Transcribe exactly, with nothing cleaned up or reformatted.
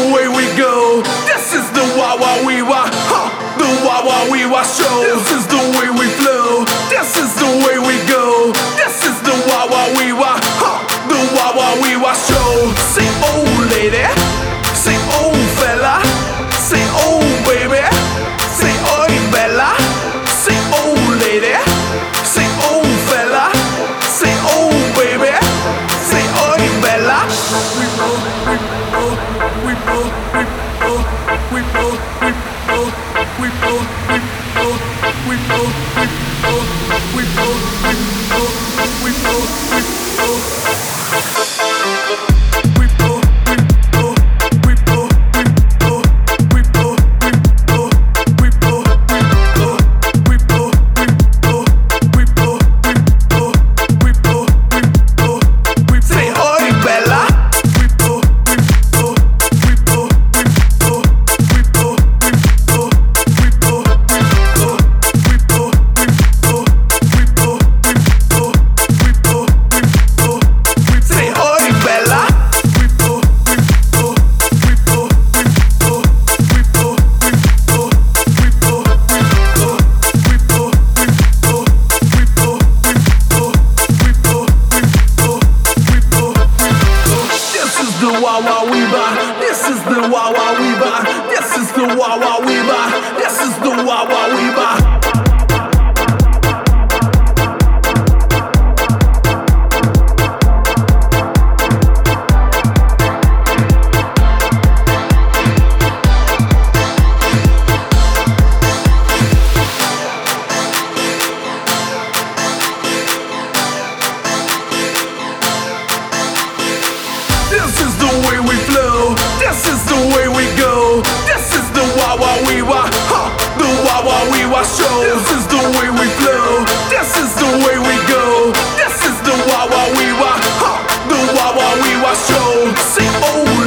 way we go. This is the wah wah wee wah, huh? The wah wah wee wah show. This is the way we flow. This is the way we go. This is the wah wah wee wah, huh? The wah wah wee wah show. Say oh lady, say oh fella, say oh baby, say oi bella, say oh lady, say oh fella, say oh baby, say oi bella. We both, we both, we both, we both, we both, we both, we both, we both, we both, we both, we both, we both, we both. This is the wah wah wee bah. This is the wah wah wee bah. This is the wah wah wee bah. This is the way we flow. This is the way we go. This is the wah wah wee wah, huh? The wah wah wee wah show. This is the way we flow. This is the way we go. This is the wah wah wee wah, huh? The wah wah wee wah show. Say oh